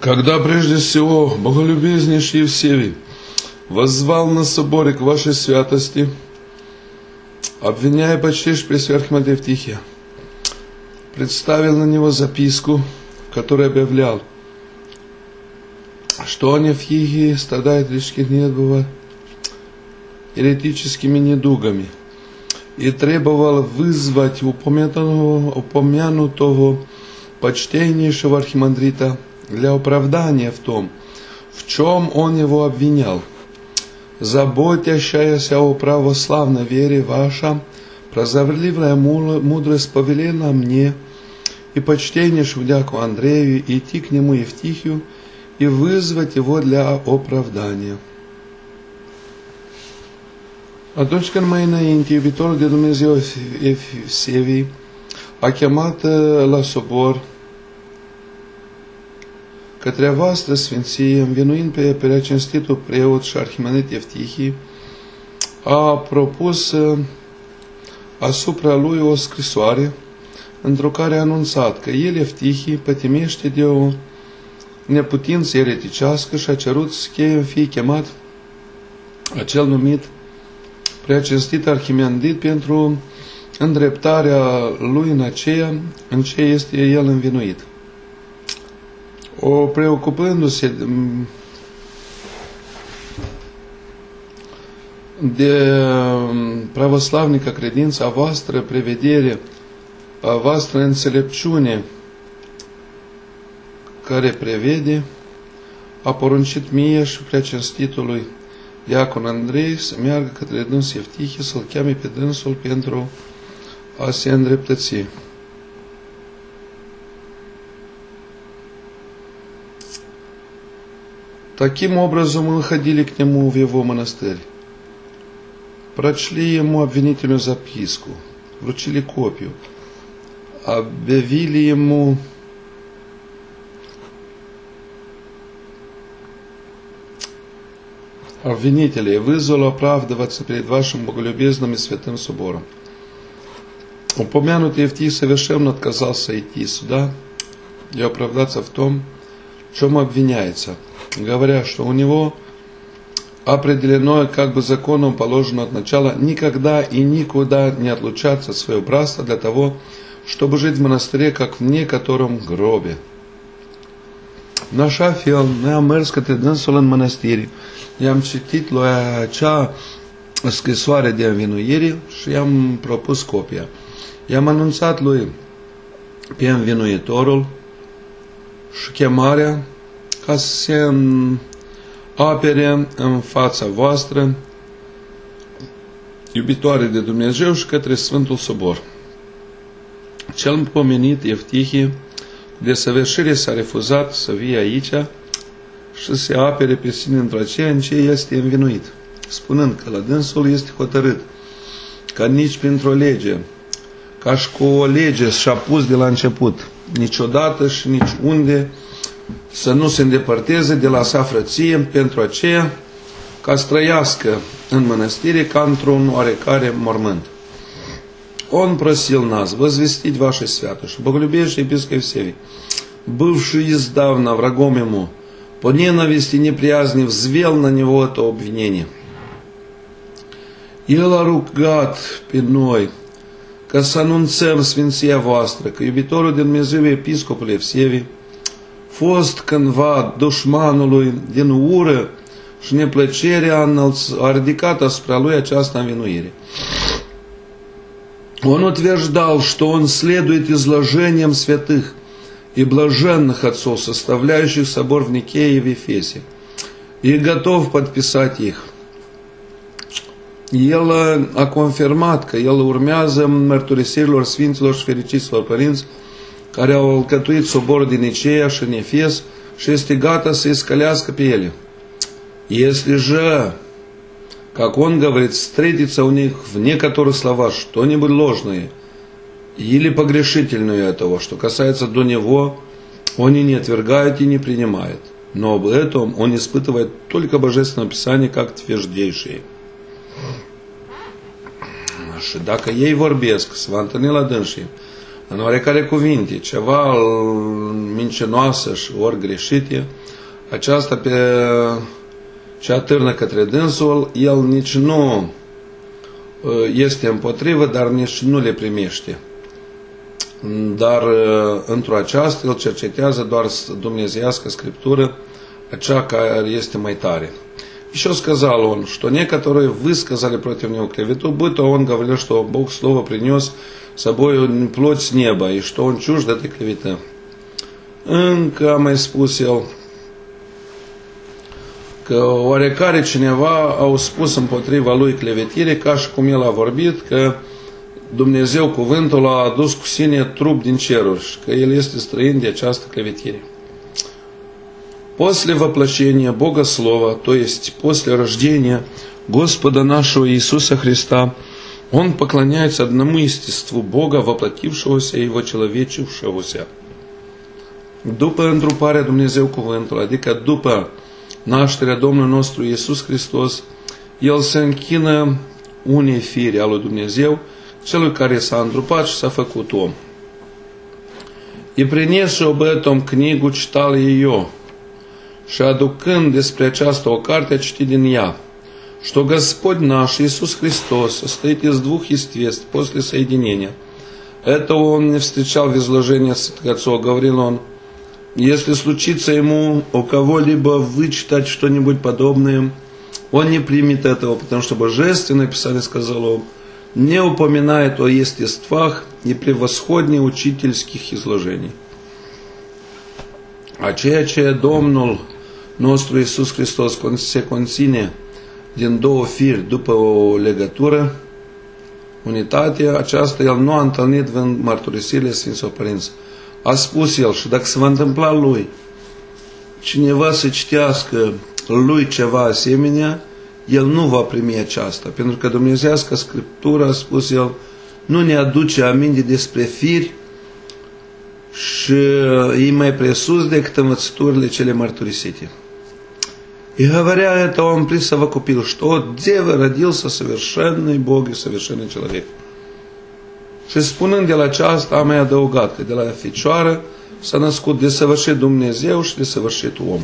Когда прежде всего боголюбезнейший Евсевий воззвал на соборе к вашей святости, обвиняя почтейший пресвятархимандрит Евтихия, представил на него записку, в которой объявлял, что он Евтихий страдает лишь недбыва еретическими недугами, и требовал вызвать упомянутого почтеннейшего архимандрита для оправдания в том, в чем он его обвинял. Заботящаяся о православной вере ваша, прозорливая мудрость повелела мне и почтеннейшему дьяку Андрею идти к нему Евтихию и вызвать его для оправдания. Atunci când mai înainte, iubitorul de Dumnezeu Evsevii a chemat la sobor către voastră sfinție, învinuind pe preacinstitul preot și arhimandrit Evtihii, a propus asupra lui o scrisoare, într-o care a anunțat că el, Evtihii, pătimește de o neputință ereticească și a cerut să fie chemat acel numit preacinstit arhimandrit pentru îndreptarea lui în ce este el învinuit. Preocupându-se de pravoslavnică credință a voastră, prevedere, a voastră înțelepciune care prevede, a poruncit mie și preacinstitului diacon Andrei să meargă către dânsul Evtihie, să-l cheme pe dânsul pentru a se îndreptăți. Таким образом мы ходили к нему в его монастырь. Прочли ему обвинительную записку, вручили копию, объявили ему обвинителей, вызвал оправдываться перед вашим боголюбезным и святым собором. Упомянутый Евтих совершенно отказался идти сюда и оправдаться в том, в чем обвиняется, говоря, что у него определено, как бы законом положено от начала, никогда и никуда не отлучаться от своего братства для того, чтобы жить в monастыре, как в некотором гробе. În așa fel, noi am mers către dânsul în mănăstiri, i-am citit lui acea scrisoare de învinuire și i-am propus copia. I-am anunțat lui pe învinuitorul și chemarea ca să se apere în fața voastră, iubitoare de Dumnezeu, și către Sfântul Sobor. Cel pomenit Evtihie de săvârșire s-a refuzat să vie aici și să se apere pe sine într aceea în ce este învinuit, spunând că la dânsul este hotărât ca nici printr-o lege, ca și cu o lege și-a pus de la început, niciodată și nici unde să nu se îndepărteze de la sa frăție, pentru aceea ca să trăiască în mănăstire ca într-un oarecare mormânt. Он просил нас возвестить вашей святости, боголюбейший епископ Евсевий, бывший издавна врагом ему, по ненависти и неприязни взвел на него это обвинение. El a rugat pe noi ca să anunțăm sfinția voastră, că iubitorul de Dumnezeu episcopul Evsevii, fost cândva dușmanului din ură și neplăcere, a ridicat asupra lui această învinuire. Он утверждал, что он следует изложениям святых и блаженных отцов, составляющих собор в Никее и в Ефесе, и готов подписать их. El a confirmat că el urmează mărturisirilor Sfinților și Fericiților Părinți care au alcătuit soborul din Niceea și în Efes și este gata să искалеască pe ele. Если же, как он говорит, встретится у них в некоторых словах что-нибудь ложное или погрешительное этого, что касается до него, он и не отвергает, и не принимает. Но об этом он испытывает только Божественное Писание как твердейшее. Și dacă ei vorbesc, se va întâlni la dânsii, în oarecare cuvinte, ceva mincinoasă și ori greșite, aceasta pe ce atârnă către dânsul, el nici nu este împotrivă, dar nici nu le primește. Dar într-o aceasta el cercetează doar dumnezeiască Scriptură, acea care este mai tare. Еще сказал он, что некоторые высказали против него клевету, будто он говорил, что Бог Слово принес с собой плоть с неба, и что он чужд этой клеветы. Încă am mai spus el că oarecare cineva au spus împotriva lui clevetire, ca și cum el a vorbit, că Dumnezeu cuvântul a adus cu sine trup din ceruri și că el este străin de această clevetire. После воплощения Бога Слова, то есть после рождения Господа нашего Иисуса Христа, Он поклоняется одному естеству Бога, воплотившегося и вочеловечившегося. După întruparea Dumnezeu cuvântul, adică după nașterea Domnului nostru Iisus Hristos, El se închină unei firi a lui Dumnezeu, celui care s-a întrupat și s-a făcut om. И принесши об этом книгу читал ее, și aducând despre aceasta o carte, a citit din ea, что Господь наш Иисус Христос состоит из двух естеств после соединения. Это он не встречал в изложении святых отцов, говорил он, если случится ему у кого-либо вычитать что-нибудь подобное, он не примет этого, потому что Божественное Писание сказало, не упоминает о естествах и превосходне учительских изложений. A ceea ce Domnul nostru Iisus Hristos se conține din două firi după o legătură, unitate, aceasta el nu a întâlnit în mărturisirile Sfinților Părinți. A spus el, și dacă se va întâmpla lui cineva să citească lui ceva asemenea, el nu va primi aceasta, pentru că Dumnezeiască Scriptură, a spus el, nu ne aduce aminte despre firi și e mai presus decât învățăturile cele mărturisite. И говоря это, он присовокупил, что от девы родился совершенный Бог и совершенный человек. Și spunând de la aceasta, am mai adăugat că de la Fecioară s-a născut desăvârșit Dumnezeu și desăvârșit om.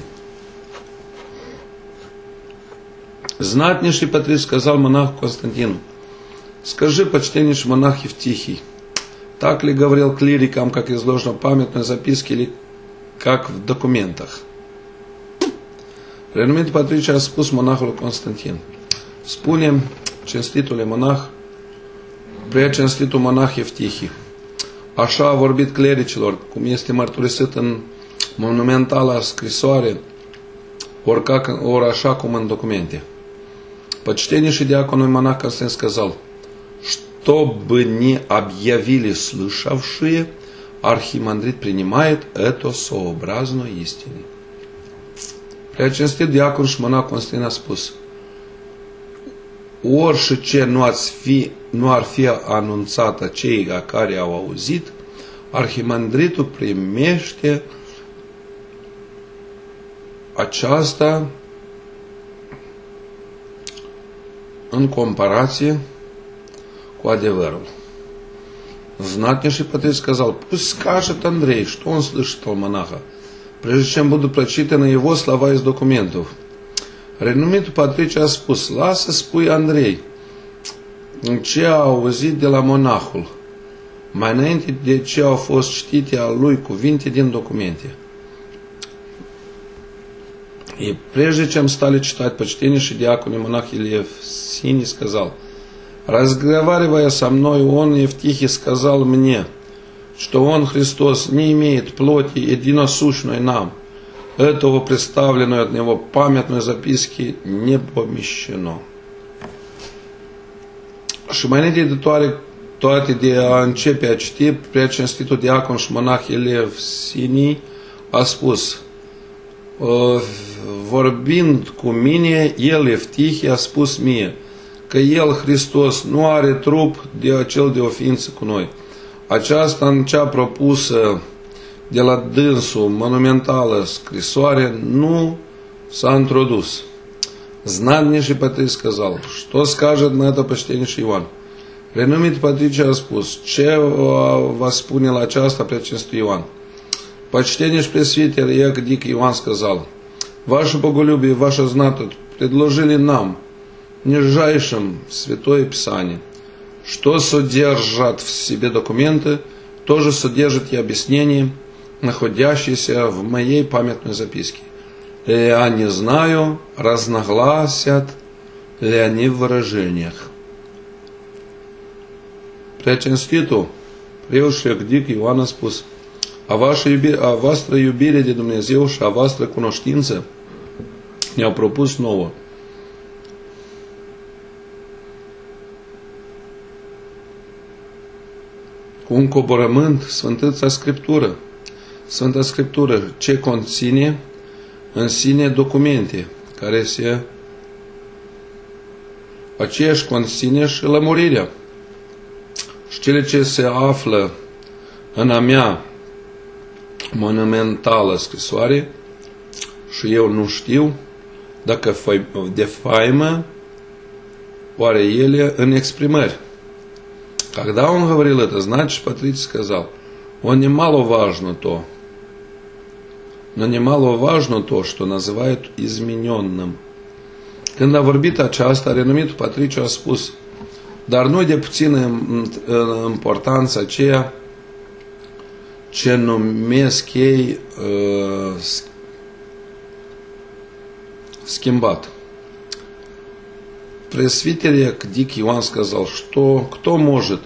Знатнейший Патрик сказал монаху Константину, скажи, почтеннейший монах Евтихий, так ли говорил клирикам, как изложено в памятной записке, или как в документах? Renumit Patrice a spus monahului Constantin, spune cinstitule monah, prea cinstitul monah Evtihii, așa a vorbit clericilor, cum este mărturisit în monumentala scrisoare, ori așa cum în documente. Почтеннейший диакон монах Константин сказал, чтобы не объявили слышавшие, архимандрит принимает это сообразно истине. Prea cinstit diacon și monah Constantin a spus, orice ce nu ar fi anunțat cei care au auzit, arhimandritul primește aceasta în comparație cu adevărul. Знатнейший Патрик сказал, пусть скажет Андрей, что он слышит от монаха, прежде чем будут прочитаны его слова из документов. Renumit Patrice a spus, lasă spui Andrei ce a auzit de la monahul, mai înainte de ce au fost citite al lui cuvinte din documente. И прежде чем стали читать, почтеннейший диакон и монах Ильев Синий сказал, разговаривая со мной, он Евтихий сказал мне, что он, Христос, не имеет плоти единосущной нам. Этого представленной от него памятной записки не помещено. Și mai înainte de toate de a începe a citi, prea cinstitul diacon și monah Ilief Sinii a spus, vorbind cu mine, el, Evtihii, a spus mie că el, Hristos, nu are trup de acel de o ființă cu noi. Aceasta în cea propusă de la dânsul monumentală scrisoare nu s-a introdus. Знатнейший Патрик сказал, что скажет на это почтеннейший Иван. Renumit Patrice a spus: ce va spune la aceasta precinstый Ioan? Почтеннейший пресвитер Иакдик Иван сказал: ваше боголюбие и ваша знатость предложили нам, нижайшим Святое Писание, что содержат в себе документы, тоже содержит и объяснение, находящиеся в моей памятной записке. Я не знаю, разногласят ли они в выражениях. Precinstitul preotul Iacdic Ioan a spus: a voastră iubire de Dumnezeu și a voastră cunoștință ne-au propus nouă. Cu un coborământ, Sfânta Scriptură. Sfânta Scriptură, ce conține în sine documente, care aceeași conține și lămurirea. Și cele ce se află în a mea monumentală scrisoare și eu nu știu dacă de faimă oare ele în exprimări. Когда он говорил это, значит, Патриций сказал: он немаловажно то, но немаловажно то, что называют измененным. Când a vorbit aceasta, renumitul Patriciu a spus: dar nu de puțină importanță aceea ce numesc ei schimbat. Пресвитер Иакдик Иван сказал, что кто может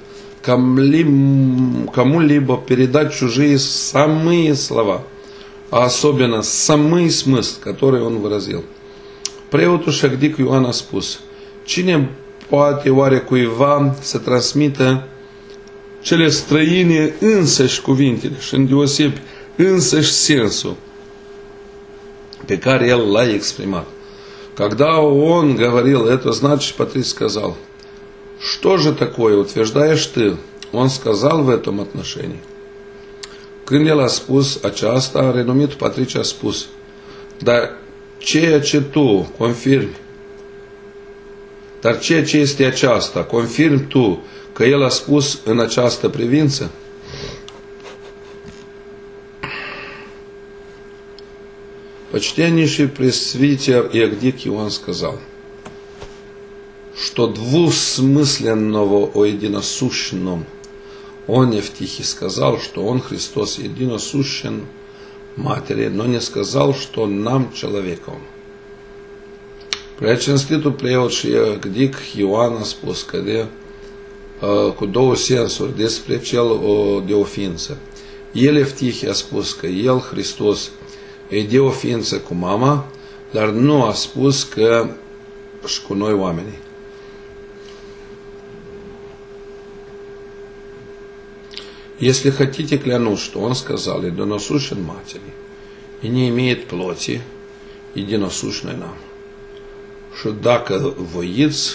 кому-либо передать чужие самые слова, а особенно самый смысл, который он выразил. Preotul Iacdic Ioan a spus: cine poate oare cuiva să transmită cele străine însăși cuvintele și îndeosebi însăși sensul pe care el l-a exprimat. Когда он говорил это, значит, Патриций сказал: что же такое утверждаешь ты? Он сказал в этом отношении. Când el a spus aceasta, renumitul Patriciu a spus: dar ceea ce tu confirmi, dar ceea ce este aceasta, confirmi tu că el a spus în această privință? Почтеннейший пресвитер Иакдик Иван сказал, что двусмысленного о единосущном он не в тихе сказал, что он Христос единосущен Матери, но не сказал, что нам человеком. Precinstitul preot și Iacdic Ioan a spus că cu două sensuri despre cel de o ființă. El Evtihie a spus că el, Hristos, e de o ființă cu mama, dar nu a spus că și cu noi oamenii. Если хотите, клянусь, что он сказал: единосущен матери и не имеет плоти, единосущной нам. Și dacă voiți,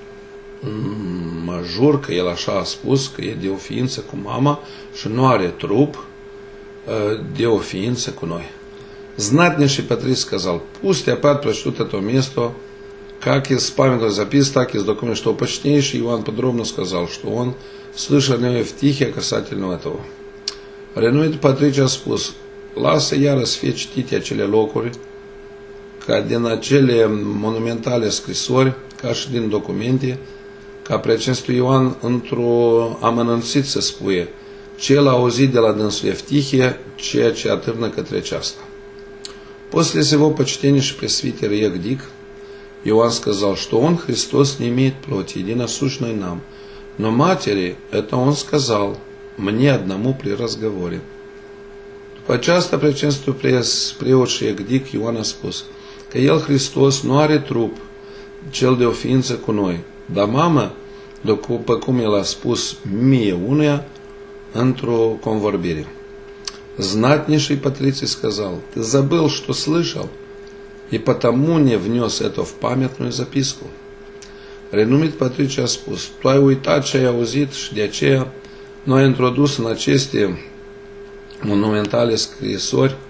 mă jur că el așa a spus, că e de o ființă cu mama și nu are trup de o ființă cu noi. Знатнейший Патриций сказал: пусть опять прочтут это место, как из памятных запис, так и из документов, что почтеннейший Иван подробно сказал, что он слышал Евтихия касательно этого. Renumitul Patriciu a spus: lasă iarăși fie citite acele locuri, ca din acele monumentale scrisori, ca și din documente, ca precinstul Ioan într-o amănunțit să spuie ce el a auzit de la dânsul Евтихия, ceea ce atârnă către aceasta. После сего почтеннейший пресвитер Иакдик Иоанн сказал, что он, Христос, не имеет плоти, единосущной нам. Но матери это он сказал мне одному при разговоре. După aceasta, precinstitul preot și Iacdic Ioan a spus că el, Hristos, nu are trup, cel de o ființă cu noi, dar mamă, după cum el a spus mie unuia, într-o convorbire. Знатнейший Патриций сказал: ты забыл, что слышал, и потому не внес это в памятную записку. Renumit Patriciu a spus: tu ai uitat ce ai auzit și de aceea nu ai introdus în aceste monumentale scrisori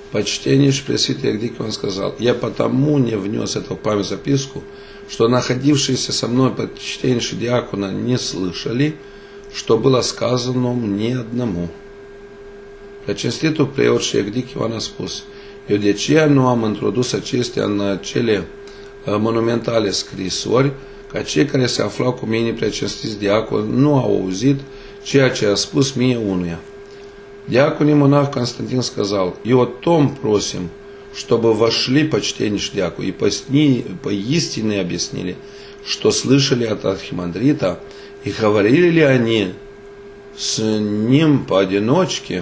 почтеннейший пресвитер Евдокий Иоанн сказал: «Я потому не внес это в память записку, что находившиеся со мной почтеннейшие диакона не слышали, что было сказано мне одному». Precinstitul preot și Evdokii Ioan a spus: eu de aceea nu am introdus acestea în cele monumentale scrisori, ca cei care se aflau cu mine precinstiți diaconi nu au auzit ceea ce a spus mie unuia. Диакон и монах Константин сказал: и о том просим, чтобы вошли почтеннейшие диаконы и поистине объяснили, что слышали от архимандрита, и говорили ли они с ним поодиночке.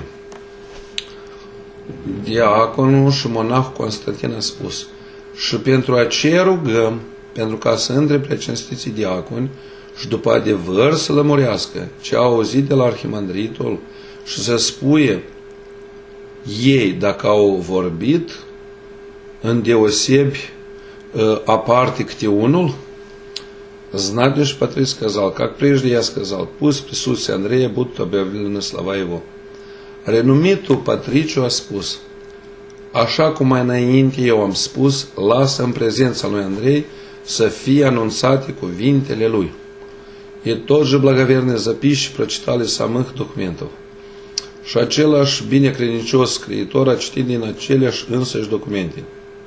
Diaconul și monahul Constantin a spus: și pentru aceea rugăm, pentru ca să intre precinstiții diaconi și după adevăr să lămurească ce au auzit de la arhimandritul și să spuie ei dacă au vorbit îndeosebi aparte câte unul. Знатнейший Патрий сказал, как прежде я сказал, пусть в присутствии Андрея будут объявлены слова его. Renumitul Patriciu a spus: așa cum mai înainte eu am spus, lasă în prezența lui Andrei să fie anunțate cuvintele lui. И тот же благоверный записчик прочитали самых документов. Și același binecredincios scriitor a citit din aceleași însăși documente.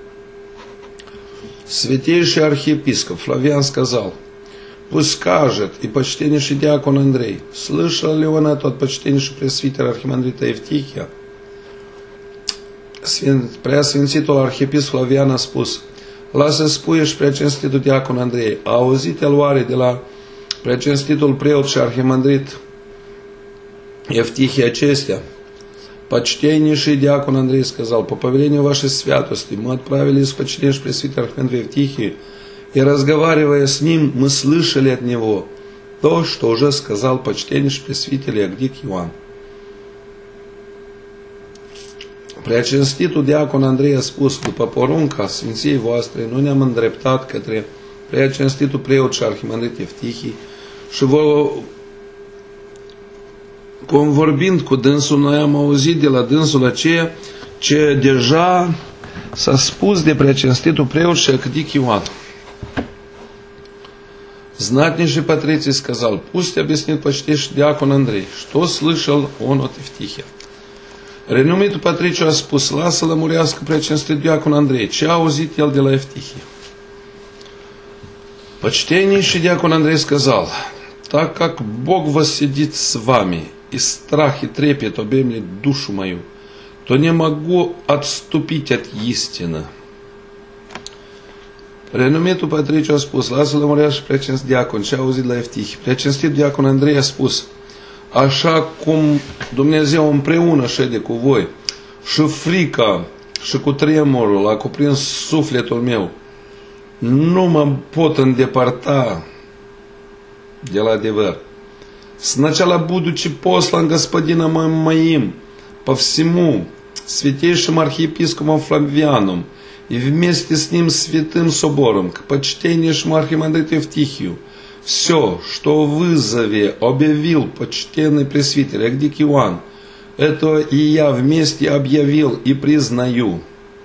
Святейший архиепископ Флавиан сказал: пусть скажет и почтеннейший диакон Андрей, слышал ли он это от почтеннейшего пресвитера архимандрита Евтихия? Preasfințitul arhiepiscop Flavian a spus: lasă spuie și preacinstitul diacon Andrei, a auzit el oare de la preacinstitul preot și arhimandrit Евтихий acestea? Почтеннейший диакон Андрей сказал: по повелению вашей святости мы отправились в почтеннейший пресвитер архимандрит Евтихий, и разговаривая с ним, мы слышали от него то, что уже сказал почтеннейший пресвитер Евдокий Ioan. Preacinstitul diacon Andrei a spus: după porunca Sfinției voastre, noi ne-am îndreptat către preacinstitul preot și arhimandrit Evtihii și convorbind cu dânsul, noi am auzit de la dânsul aceea ce deja s-a spus de preacinstitul preot și Evdokii Ioan. Знатнейший Патриций сказал: пусть объяснит почтеннейший диакон Андрей, что слышал он от Евтихия. Renumitul Patriciu a spus: lasă lămurească preacinstitul diacon Andrei, ce a auzit el de la Евтихия. Почтеннейший диакон Андрей сказал: так как Бог воссидит с вами, и страх и трепет обемлет душу мою, то не могу отступить от истины. Renumitul Patriciu a spus: lasă lămurească preacinstitul diacon, ce a auzit la Евтихий. Preacinstitul diacon Andrei a spus: așa cum Dumnezeu împreună șede cu voi și frica și cu tremurul a cuprins sufletul meu, nu mă pot îndepărta de la adevăr. Сначала будучи послан господином моим по всему святейшим архиепископом Флавианом и вместе с ним святым собором к почтеннейшему архимандриту Евтихию, все, что в вызове объявил почтенный пресвитер Евдокий Ioan, это и я вместе объявил и признаю.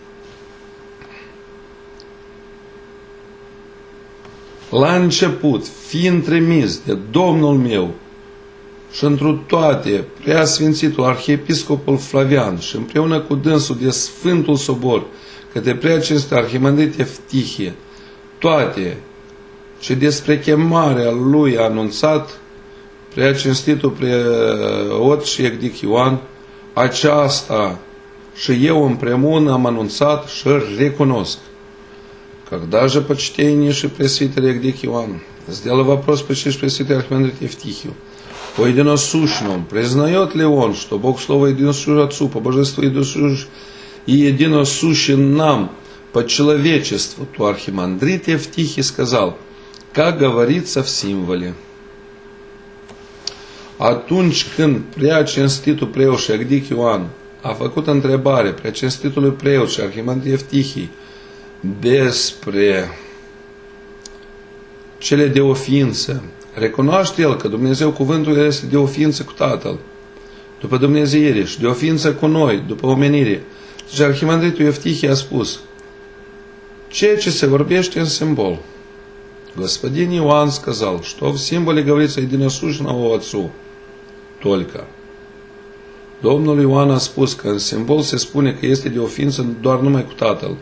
La început, fiind trimis de Domnul meu și întru toate preasfințitul arhiepiscopul Flavian și împreună cu dânsul de Sfântul Sobor către preacinstitul arhimandrit Evtihie, toate și despre chemarea lui a anunțat preacinstitul preot și Evdokii Ioan, aceasta și eu împreună am anunțat și recunosc. Когда же почтеннейший пресвитер Евдокий Ioan сделал вопрос почтеннейшему пресвитеру архимандриту Евтихию по единосущному, признает ли он, что Бог Слово единосущ Отцу, по божеству и единосущен нам по человечеству, то архимандрит Евтихий сказал: как говорится в символе. Atunci când preacinstitul preot și Evdokii Ioan a făcut întrebare preacinstitului preot și arhimandrit Evtihii despre cele de o ființă, recunoaște el că Dumnezeu cuvântul este de o ființă cu Tatăl, după dumnezeire și de o ființă cu noi, după omenire, Și arhimandritul Евтихий a spus: ceea ce se vorbește în simbol. Господин Иоанн сказал, что в символе говорится единосущного Отцу только. Domnul Ioan a spus că în simbol se spune că este de o ființă doar numai cu Tatăl.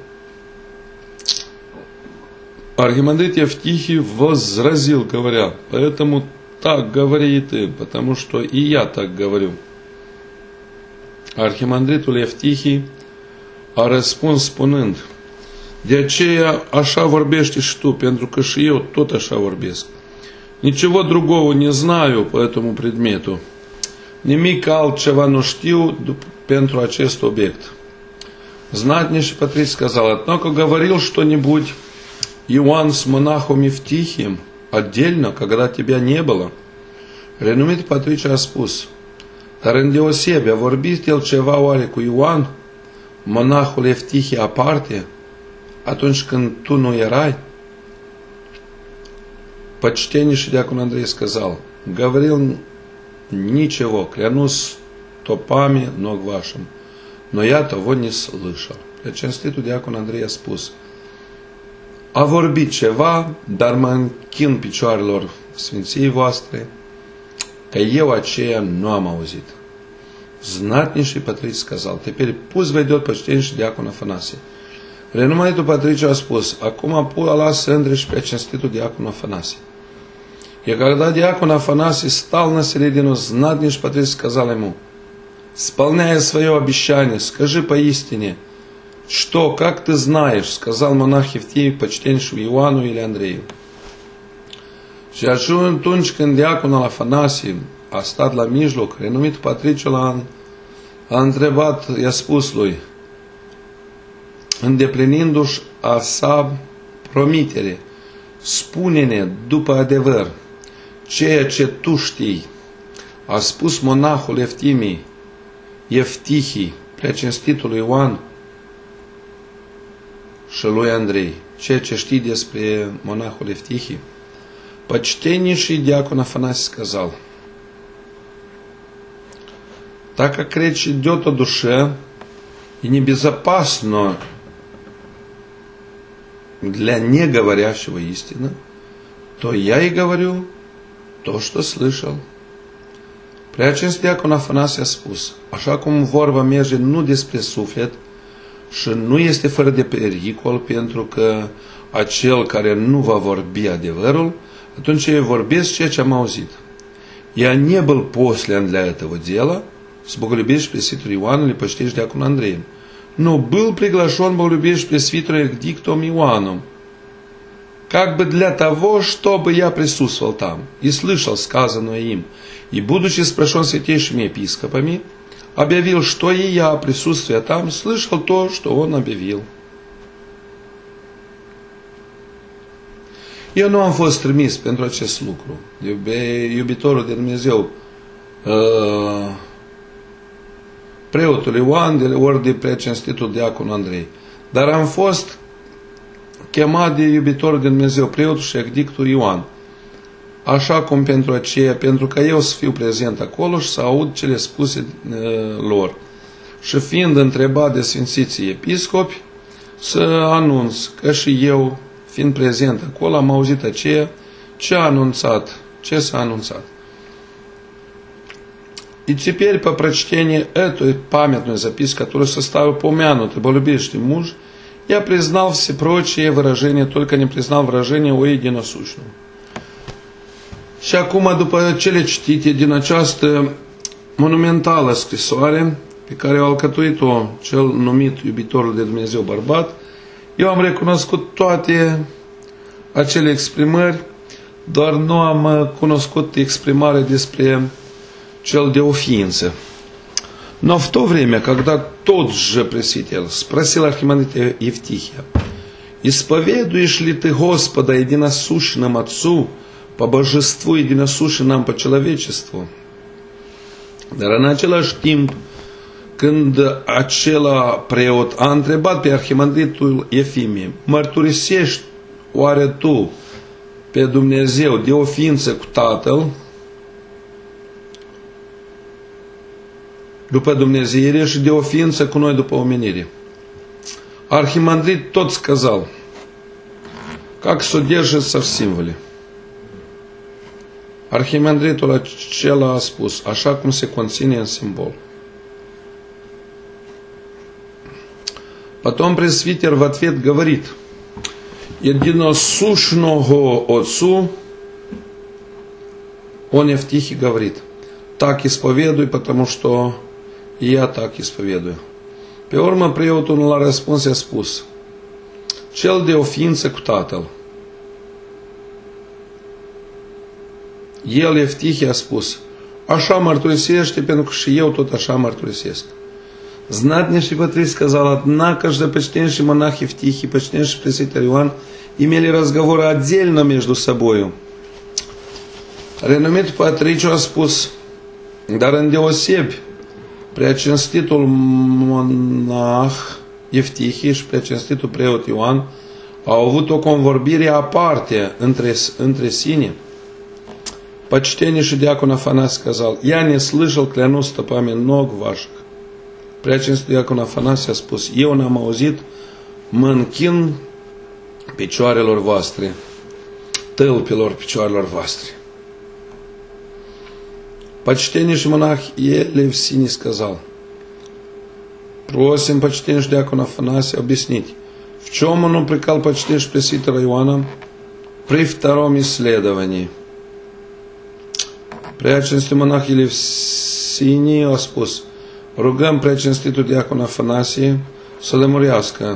Архимандрит Евтихий возразил, говоря: поэтому так говори и ты, потому что и я так говорю. Arhimandritul Евтихий a răspuns spunând: de aceea așa vorbești și tu, pentru că și eu tot așa vorbesc. Niciего другого не знаю по этому предмету. Nimic altceva nu știu pentru acest obiect. Знатнейший Патриций сказал: однако говорил что-нибудь Иоанн с монахом Евтихием отдельно, когда тебя не было. Renumit Patriciu a spus: dar îndeosebi a vorbit el ceva oare cu Ioan, monahul Евтихий aparte, atunci când tu nu erai? Почтеннейший диакон Андрей сказал: говорил ничего, клянусь стопами ног вашим, но я того не слышал. Preacinstitul diacon Andrei a spus: a vorbit ceva, dar mă închin picioarelor Sfinției voastre, că eu aceea nu am auzit. Знатнейший Патриций сказал: теперь пусть войдет почтеннейший диакон Афанасий. Renumaitul Patriciu a spus: acum lasă să intre și preacinstitul diacon Афанасий. И когда диакон Афанасий стал на середину, знатнейший Патриций сказал ему: исполняя свое обещание, скажи поистине, что, как ты знаешь, сказал монах Евтихий почтеннейшему Ioanu или Andrei. Și atunci când diaconul Afanasie a stat la mijloc, renumitul Patriciu a întrebat, i-a spus lui, îndeplinindu-și a sa promitere: spune-ne după adevăr ceea ce tu știi. A spus monahul Евтихий, preacinstitului Ioan și lui Andrei, ceea ce știi despre monahul Евтихий. Почтеннейший диакон Афанасий сказал: так как речь идет о душе и небезопасно для неговорящего истины, то я и говорю то, что слышал. Preacinst diacon Afanasie a spus: așa cum vorba merge nu despre suflet și nu este fără de pericol, pentru că acel care nu va vorbi adevărul, atunci eu vorbesc ceea ce am auzit. Я не был послан для этого дела с боголюбивейшим пресвитером Иоанном или почтеннейшим диаконом Андреем, но был приглашен боголюбивейшим пресвитером Эдиктом Иоанном, как бы для того, чтобы я присутствовал там и слышал сказанное им, и, будучи спрошен святейшими епископами, объявил, что и я, присутствуя там, слышал то, что он объявил. Eu nu am fost trimis pentru acest lucru, iubitorul de Dumnezeu, preotul Ioan, ori de preacinstitul diacon Andrei, dar am fost chemat de iubitorul de Dumnezeu, preotul și edictul Ioan, așa cum pentru aceea, pentru că eu să fiu prezent acolo și să aud cele spuse lor. Și fiind întrebat de sfințiții episcopi, să anunț că și eu, fiind prezent acolo, am auzit aceea ce s-a anunțat. И теперь по прочтении этой памятной записки, которую составил помянутый боголюбивейший муж, я признал все прочие выражения, только не признал выражение о единосущном. Și acum, după cele citite din această monumentală scrisoare pe care au alcătuit-o cel numit iubitorul de Dumnezeu bărbat, eu am recunoscut toate acele exprimări, doar nu am cunoscut exprimarea despre cel de o ființă. Но в то время, когда тот же пресвитер спросил архимандрита Евтихия: «Исповедуешь ли ты Господа единосущным Отцу, по божеству единосущным по человечеству?» Dar în același timp, când acela preot a întrebat pe arhimandritul Efimie: mărturisești oare tu pe Dumnezeu de o ființă cu Tatăl? după Dumnezeire și de o ființă cu noi după omenire. Архимандрит тот сказал, как содержится в символе. Arhimandritul acela a spus, așa cum se conține în simbol. Потом пресвитер в ответ говорит, единосущного Отцу, он Евтихий говорит, так исповедуй, потому что и я так исповедую. Pe urmă, preotul la răspuns i-a spus, cel de o ființă cu Tatăl. El, Евтихий, a spus, așa mărturisește, pentru că și eu tot așa mărturisesc. Знатнейший Патрий сказал, однако же почтеннейший монах Евтихий, почтеннейший пресвитер Иоанн имели разговоры отдельно между собою. Renumit Patriciu a spus, dar îndeosebi, preacinstitul monah Евтихий și preacinstitul preot Ioan au avut o convorbire aparte între sine. Почтеннейший диакон Афанасий сказал, я не слышал, клянусь стопами ног ваших. Preacinstitul diacon Афанасий a spus, eu n-am auzit, mă închin picioarelor voastre, tălpilor picioarelor voastre. Почтеннейший монах Елевсиний сказал, просим почтеннейший диакон Афанасия объяснить, в чем он упрекал почтеннейшего пресвитера Иоанна при втором исследовании. Preacinstitul monah Елевсиний a spus, rugăm preacinstitul diacon Afanasie să lămurească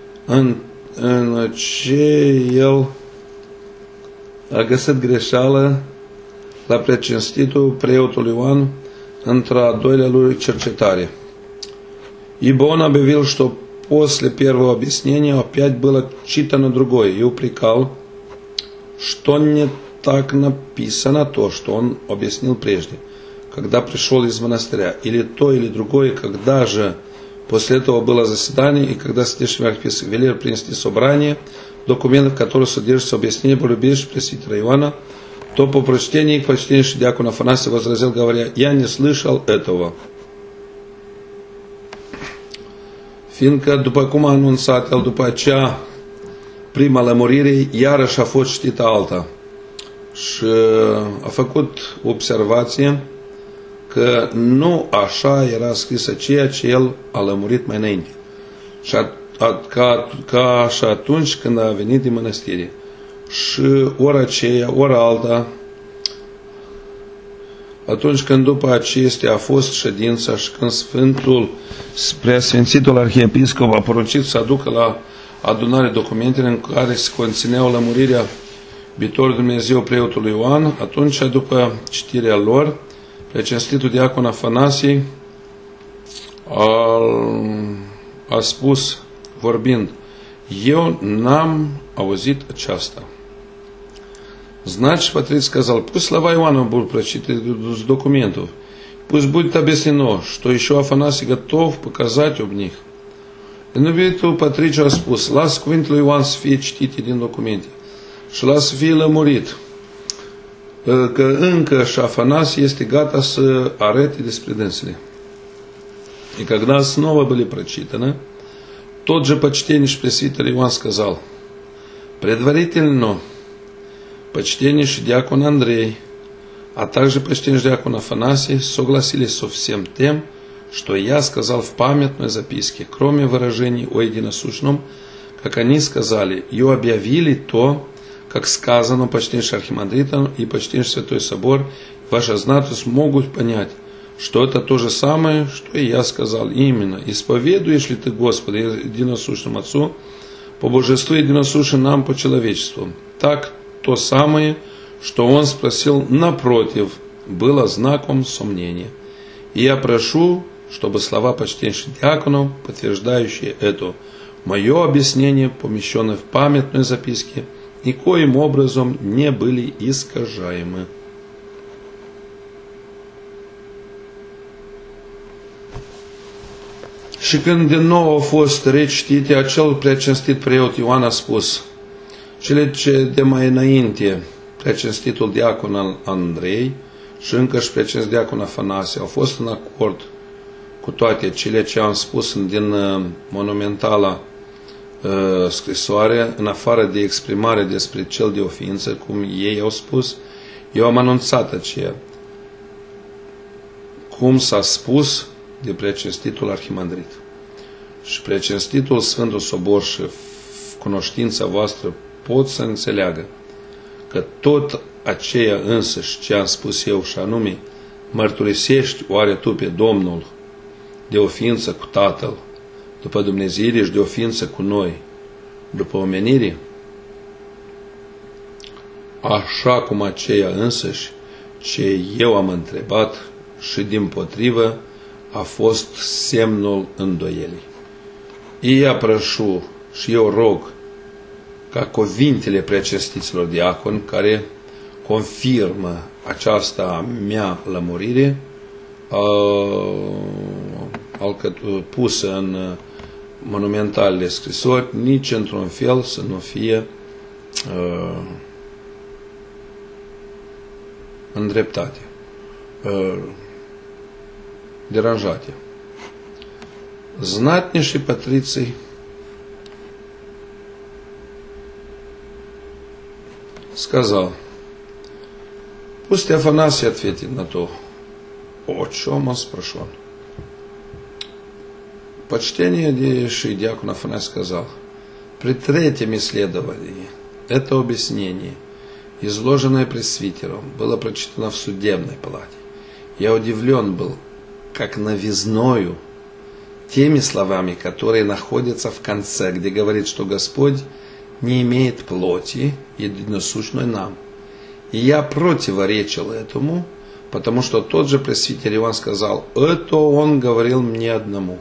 în ce el a găsit greșeală la preacinstitul preotul Ioan într-a doilea lui cercetare. Ибо он объявил, что после первого объяснения опять было читано другое и упрекал, что не так написано то, что он объяснил прежде, когда пришел из монастыря, или то, или другое, когда же после этого было заседание, и когда святейший архиепископ велел принести собрание документов, в которых содержится объяснение полюбившего пресвитера Иоанна, то по прочтении почтеннейший диакон Афанасий возразил, говоря, я не слышал этого. Fiindcă, după cum a anunțat el, după acea prima lămurire, iarăși a fost ștită alta. Și a făcut observație că nu așa era scrisă ceea ce el a lămurit mai înainte. Și ca și atunci când a venit din mănăstire. Și ora aceea, ora alta, atunci când după acestea a fost ședința și când Sfântul Preasfințitul Arhiepiscop a poruncit să aducă la adunare documentele în care se conțineau lămurirea Bitor Dumnezeu preotului Ioan, atunci după citirea lor, preacinstitul diacon Afanasie a spus, vorbind, eu n-am auzit aceasta. Значит, Патрий сказал, пусть слова Иоанна будут прочитаны с документов, пусть будет объяснено, что еще Афанасий готов показать об них. Renumit Patriciu a spus, las cuvintele lui Ioan să fie citite din documente și las să fie lămurit că încă și Афанасий este gata să arete despre dânsele. И когда снова были прочитаны, тот же почтеннейший пресвитер Иоанн сказал, предварительно почтеннейший диакон Андрей, а также почтеннейший диакон Афанасий согласились со всем тем, что я сказал в памятной записке, кроме выражений о единосущном, как они сказали, и объявили то, как сказано почтеннейшим архимандритом и почтеннейший Святой Собор, ваша знатость могут понять, что это то же самое, что и я сказал. Именно, исповедуешь ли ты Господа единосущному Отцу, по божеству единосущим нам по человечеству. Так то самое, что он спросил, напротив, было знаком сомнения. И я прошу, чтобы слова почтеннейших диаконов, подтверждающие это, мое объяснение, помещенное в памятной записке, никоим образом не были искажаемы. Și când din nou au fost recitite, acel preacinstit preot Ioan a spus, cele ce de mai înainte, preacinstitul diacon Andrei și încă și preacinstitul diacon Afanasie au fost în acord cu toate cele ce am spus din monumentala scrisoare, în afară de exprimare despre cel de oființă, cum ei au spus, eu am anunțat aceea, cum s-a spus de precinstitul arhimandrit. Și precinstitul Sfântul Sobor și cunoștința voastră pot să înțeleagă că tot aceea însăși ce am spus eu, și anume, mărturisești oare tu pe Domnul de oființă cu Tatăl, după Dumnezeire și de oființă cu noi, după omenire, așa cum aceea însăși ce eu am întrebat și dimpotrivă a fost semnul îndoielii. Ia prășu și eu rog ca cuvintele precinstiților diaconi care confirmă această mea lămurire pusă în monumentalele scrisori, nici într-un fel să nu fie îndreptate, deranjate. Знатнейший Патриций сказал: пусть Афанасий ответит на то, о чем он спрашивал. Почтеннейший диакон Афанасий сказал: при третьем исследовании это объяснение, изложенное пресвитером, было прочитано в судебной палате. Я удивлен был, как новизною, теми словами, которые находятся в конце, где говорит, что Господь не имеет плоти, единосущной нам. И я противоречил этому, потому что тот же пресвитер Иоанн сказал: это он говорил мне одному.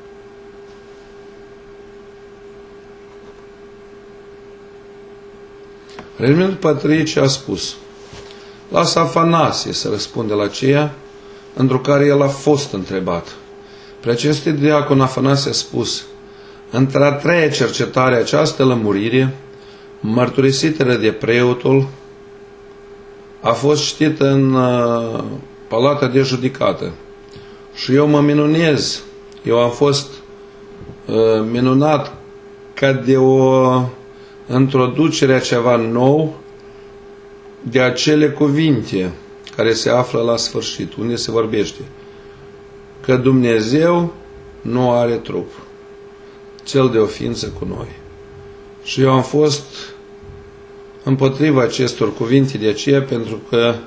Renumitul Patrici a spus: lasă Afanasie să răspunde la aceea într-o care el a fost întrebat. Precinstitul diacon Afanasie a spus: într-a treia cercetare această lămurire, mărturisită de preotul, a fost citită în palata de judecată. Și eu mă minunez, eu am fost minunat ca de o introducere a ceva nou de acele cuvinte care se află la sfârșit, unde se vorbește că Dumnezeu nu are trup, cel de oființă cu noi. Și eu am fost împotriva acestor cuvinte de aceea, pentru că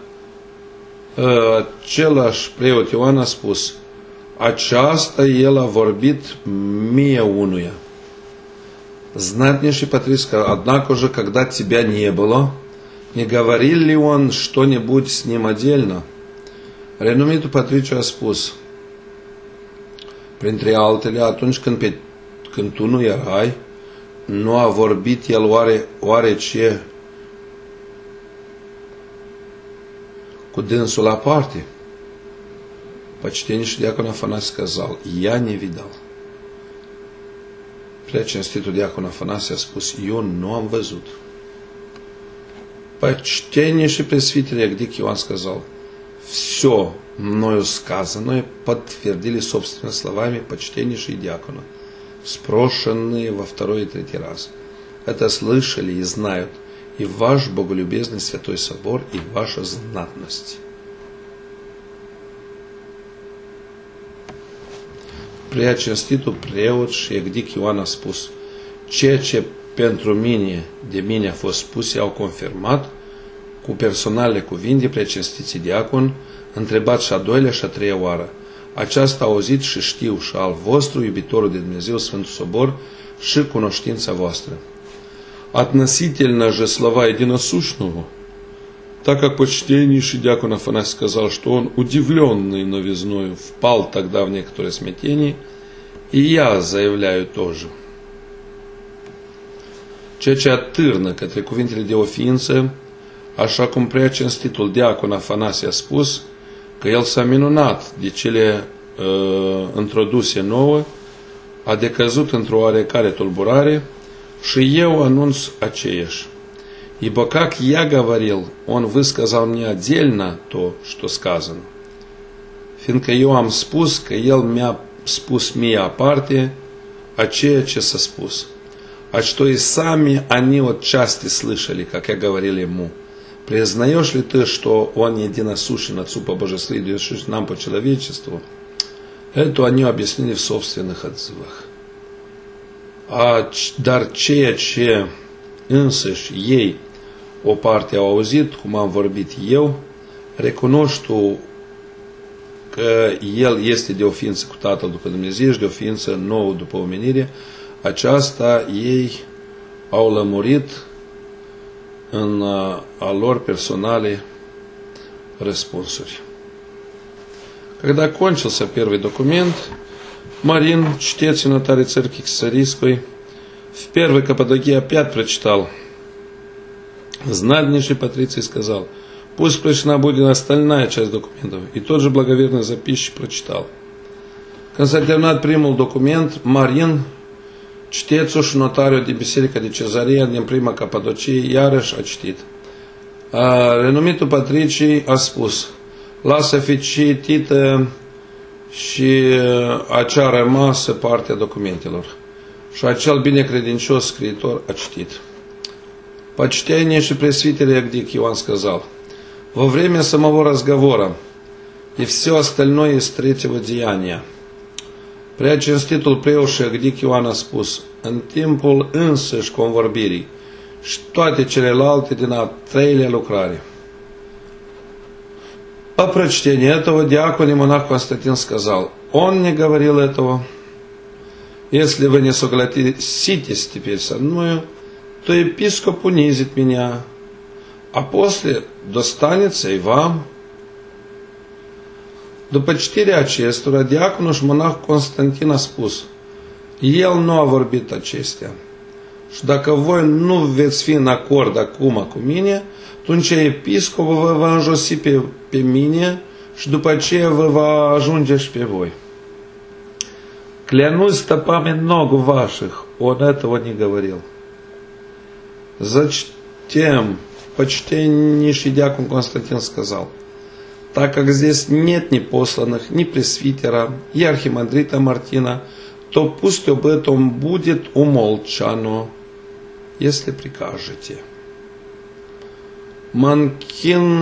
același preot Ioan a spus: aceasta el a vorbit mie unuia. Знатнейший Патриций, однако же, когда тебя не было, не говорил ли он что-нибудь с ним отдельно? Renumitul Patriciu a spus, printre altele, atunci când tu nu erai, nu a vorbit el oarece cu dânsul la parte? Почтеннейший диакон Афанасий сказал: я не видал. Precinstitul diacon Afanasie a spus: eu nu am văzut. Почтеннейший пресвитер Ягдик Иоанн сказал: все мною сказанное подтвердили собственными словами почтеннейшие диаконы, спрошенные во второй и третий раз. Это слышали и знают и ваш боголюбезный святой собор, и ваша знатность. Preacinstitul preot și Ягдик Ioan a spus: ceea ce pentru mine, de mine a fost spus, au confirmat cu personale cuvinte preacinstiții diacon, întrebat și a doilea și a treia oară. Aceasta a auzit și știu și al vostru, iubitorul de Dumnezeu, Sfântul Собор, și cunoștința voastră. Относительно же слова единосущного, так как почтеннейший диакон Афанасий сказал, что он, удивленный новизною, впал тогда в некоторое смятение, и я заявляю тоже. Ceea ce atârnă către cuvintele de oființă, așa cum preacinstitul diacon Afanasie a spus, că el s-a minunat de cele introduse nouă, a decăzut într-o oarecare tulburare și eu anunț aceeași. Ибо как я говорил, он высказал мне отдельно то, что сказано. Fiindcă eu am spus că el mi-a spus mie aparte aceea ce s-a spus. А что и сами они отчасти слышали, как я говорил ему. Признаешь ли ты, что он единосущен Отцу по божеству и идет нам по человечеству? Это они объяснили в собственных отзывах. Dar ceea ce însăși ei o parte au auzit, cum am vorbit eu, recunosc tu că El este de o ființă cu Tatăl după Dumnezeu și de o ființă nouă după omenire, aceasta ei au lămurit în a lor personale răspunsuri. Когда кончился первый документ, Марин, чтец и нотарий церкви Кесарийской, в первой Каппадокии опять прочитал. Знатнейший Патриций сказал: пусть прочтена будет остальная часть документов. И тот же благоверный записчик прочитал. Константинат принял документ. Марин, ctețul și notariul de biserică de Cezarea din prima Capadocie, iarăși a citit. Renumitul Patricii a spus: lasă fi citită și acea rămasă parte a documentelor. Și acel binecredincios scriitor a citit. Почтеннейший пресвитер Евдик Иоанн сказал: во время самого разговора и все остальное из третьего деяния, Preacinstitul preot și Evdic Ioan a spus: în timpul însăși convorbirii și toate celelalte din a treilea lucrare. По прочтении этого диакон и монах Константин сказал: он не говорил этого. Если вы не согласитесь теперь со мною, то епископ унизит меня, а после достанется и вам. După citirea acestora, diaconul și monah Constantin a spus: el nu a vorbit acestea. Și dacă voi nu veți fi în acord acum cu mine, atunci episcopul vă va înjosi pe mine și după aceea vă va ajunge și pe voi. Клянусь стопами ног ваших, он этого не говорил. Затем почтеннейший диакон Константин сказал: так как здесь нет ни посланных, ни пресвитера, и архимандрита Мартина, то пусть об этом будет умолчано, если прикажете. Mă închin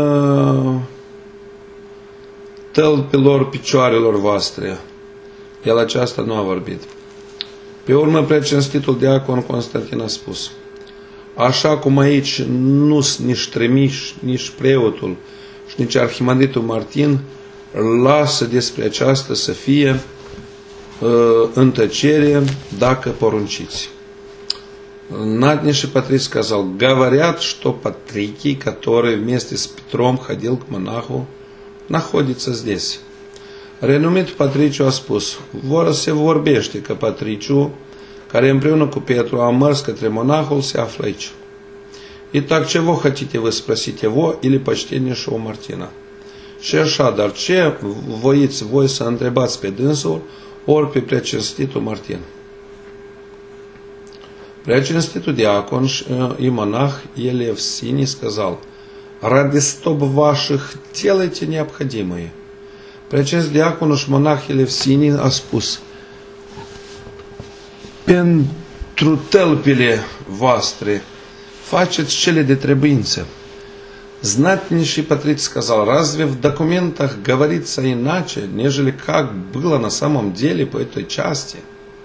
tălpilor picioarelor voastre. El aceasta nu a vorbit. Pe urmă, preacinstitul diacon Constantin a spus: așa cum aici nu sunt nici trimiși, nici preotul și nici arhimandritul Martin, lasă despre aceasta să fie în tăcere, dacă porunciți. Знатнейший Патриций сказал: говорят, что Патрикий, который vместе с Петром ходил к монаху, находится здесь. Renumit Patriciu a spus: se vorbește că Patriciu, care împreună cu Petru a mers către monahul, se află aici. Итак, чего хотите вы спросить его или почтеннейшего Мартина? Și așa, dar ce voiți voi să întrebați pe dânsul ori pe preacinstitul Martin? Preacinstitul diacon и монах Елевсиний сказал: ради стоп ваших делайте необходимое. Preacinst diaconul și monah Елевсиний a spus: pentru tălpile voastre faceți cele de trebuință. Знатнейший Патриций сказал: разве в документах говорится иначе, нежели как было на самом деле по этой части?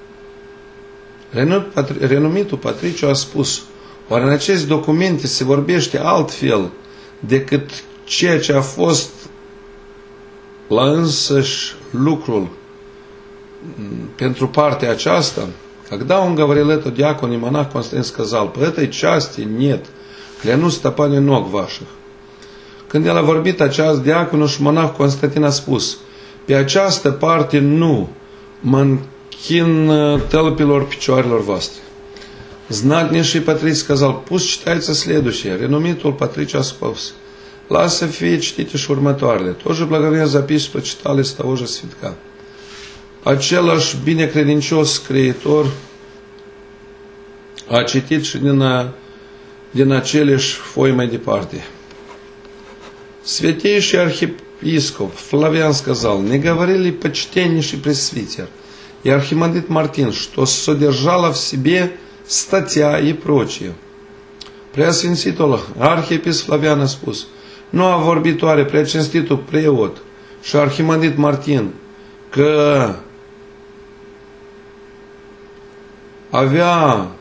Renumitul Patriciu a spus: oare în aceste documente se vorbește altfel decât ceea ce a fost la însăși lucrul pentru partea aceasta? Когда он говорил это, диакон и монах Константин сказал: по этой части нет, клянусь стопами ног ваших. Când el a vorbit aceasta, diaconul și monah Constantin a spus: pe această parte nu, mă închin tălpilor picioarelor voastre. Знатнейший Патриций сказал: пусть читается следующее. Ренумитul Patriciu a spus: lasă să fie citite și următoarele. Тоже благоверный запись прочитали с того же свитка. Același binecredincios scriitor a citit și din aceleși foi mai departe. Святейший архиепископ Флавиан сказал: не говорил ли почтеннейший пресвитер и архимандрит Мартин, что содержало в себе статья и прочее? Preasfințitul arhiepiscop Flavian a spus: nu a vorbit oare preacinstitul preot și arhimandrit Martin că avea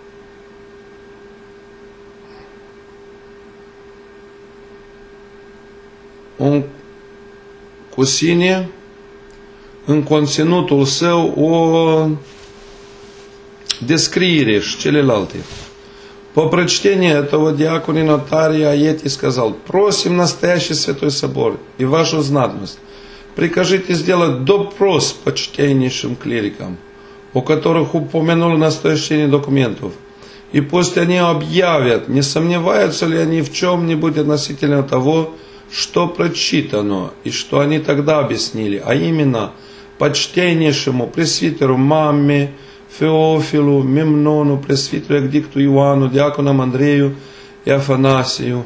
cu sine în conținutul său o descriere și celelalte. По прочтении этого диакон и нотарий Аети сказал: просим настоящий святой собор и вашу знатность, прикажите сделать допрос почтеннейшим клирикам, о которых упомянул настоящие документов, и пусть они объявят, не сомневаются ли они в чем-нибудь относительно того, что прочитано, и что они тогда объяснили, а именно почтеннейшему пресвитеру Мамме, Феофилу, Мемнону, пресвитеру Эгдикту Иоанну, диаконам Андрею и Афанасию.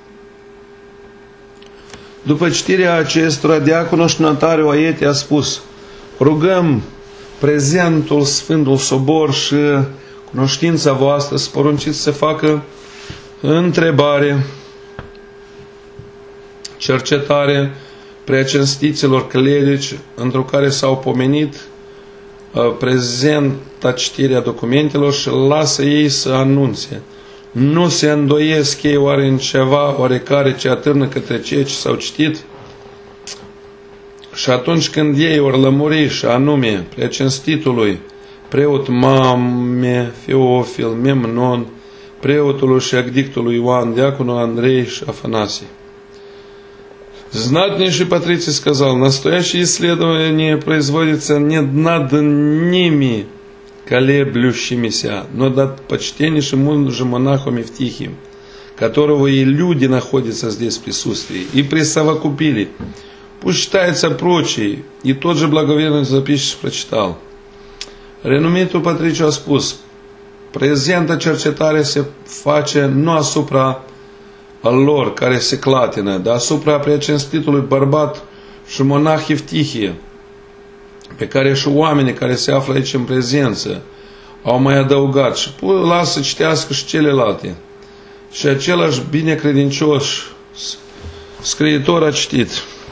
După citirea acestora, diaconul și notariul Aetie a spus: rugăm prezentul Sfântul Sobor și cunoștința voastră să porunciți să facă întrebare, cercetare preacinstiților clerici, într-o care s-au pomenit prezenta citirea documentelor și lasă ei să anunțe. Nu se îndoiesc ei oare în ceva oarecare ce atârnă către ceea ce s-au citit? Și atunci când ei ori lămuri, și anume preacinstitului preot Mame, Feofil, Memnon, preotului și Эгдиктului Ioan, diaconul Andrei și Афанасий. Знатнейший Патриций сказал: настоящее исследование производится не над ними, колеблющимися, но над почтеннейшим мужем монахом Евтихием, которого и люди находятся здесь в присутствии, и присовокупили. Пусть считается прочий, и тот же благоверный записчик прочитал. Renumиtul Patriciu a spus: prezenta cercetare se face nu asupra al lor care se clatină, dar asupra preacinstitului bărbat și monah Evtihie, pe care și oamenii care se află aici în prezență au mai adăugat și lasă să citească și celelalte. Și același binecredincios scriitor a citit: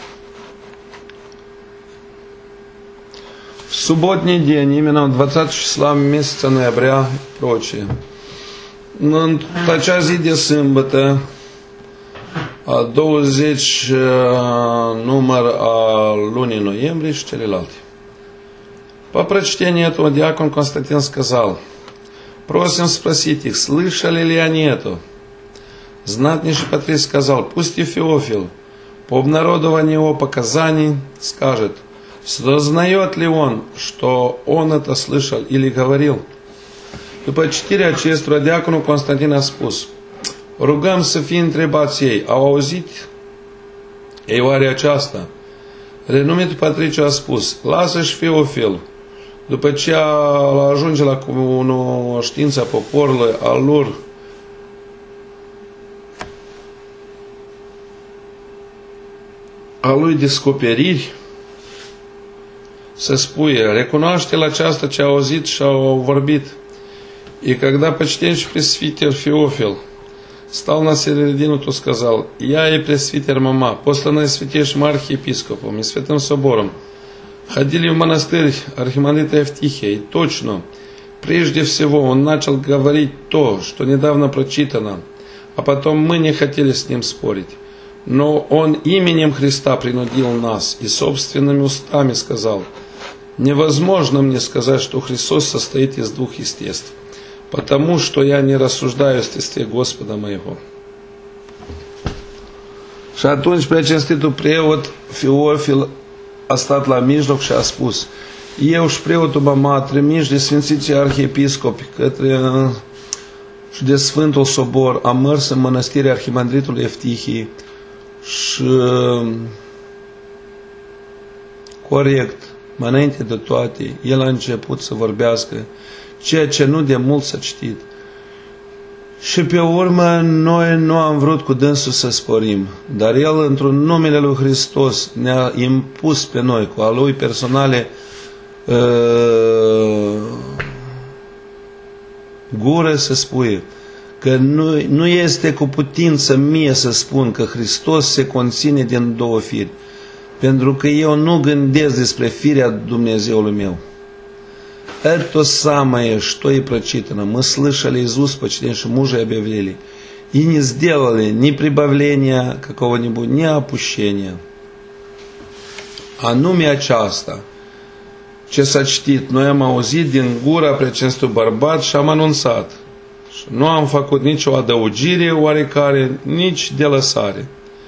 в субботний день, именно 20 числа месяца ноября и прочее, în acea zi de sâmbătă, a 20 număr a lunii noiembrie și celelalte. По прочтении этого диакон Константин сказал: просим спросить их, слышали ли они это? Знатнейший Патриций сказал: пусть и Феофил по обнародованию его показаний скажет, сознает ли он, что он это слышал или говорил. După citirea acestora, diaconul Constantin a spus: rugăm să fie întrebați ei, au auzit ei oare aceasta? Renumitul Patriciu a spus: lasă-și Feofil, după ce ajunge la cunoștința poporului al lor, a lui descoperiri, să spune, recunoaște la aceasta ce a auzit și au vorbit. И когда почтеннейший пресвитер Феофил стал на середину, то сказал: я и пресвитер Мама, посланные святейшим архиепископом и святым собором, ходили в монастырь архимандрита Евтихия, и точно, прежде всего, он начал говорить то, что недавно прочитано, а потом мы не хотели с ним спорить. Но он именем Христа принудил нас и собственными устами сказал: невозможно мне сказать, что Христос состоит из двух естеств, потому что я не рассуждаю о естестве Господа моего. Și atunci preacinstitul preot Feofil a stat la mijloc și a spus: eu și preotul Mama, trimiși de Sfințiții Arhiepiscopi și de Sfântul Sobor, am mers în mănăstirea Arhimandritului Evtihii și corect, mai înainte de toate, el a început să vorbească ceea ce nu de mult s-a citit. Și pe urmă, noi nu am vrut cu dânsul să sporim, dar el, într-un numele lui Hristos, ne-a impus pe noi, cu a lui personale gură să spui că nu este cu putință mie să spun că Hristos se conține din două firi, pentru că eu nu gândesc despre firea Dumnezeului meu. Это самое, что и прочитано. Мы слышали из уст почтеннейшего мужа и объявили. И не сделали ни прибавления какого-нибудь, ни опущения. Anume aceasta, ce s-a citit, noi am auzit din gura precinstului bărbat și am anunțat. Și nu am făcut nicio adăugire oarecare, nici de lăsare.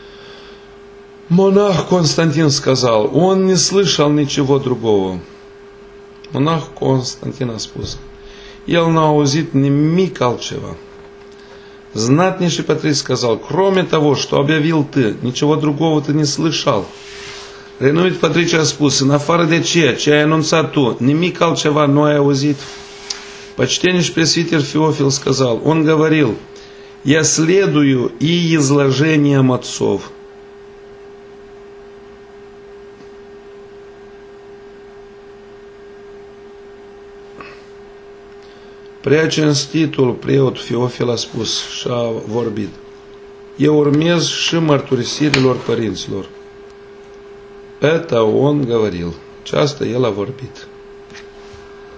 Монах Константин сказал, он не слышал ничего другого. Монах Константин a spus, el n-a auzit nimic altceva. Знатнейший Патрий сказал, кроме того, что объявил ты, ничего другого ты не слышал. Renumit Patrici a spus, în afară de ceea ce ai anunțat tu, nimic altceva nu ai auzit. Почтеннейший пресвитер Феофил сказал, он говорил, я следую и изложениям отцов. Prea cinstitul preot Feofil a spus și a vorbit, eu urmez și mărturisirilor părinților. Это он говорил. Часто el a vorbit.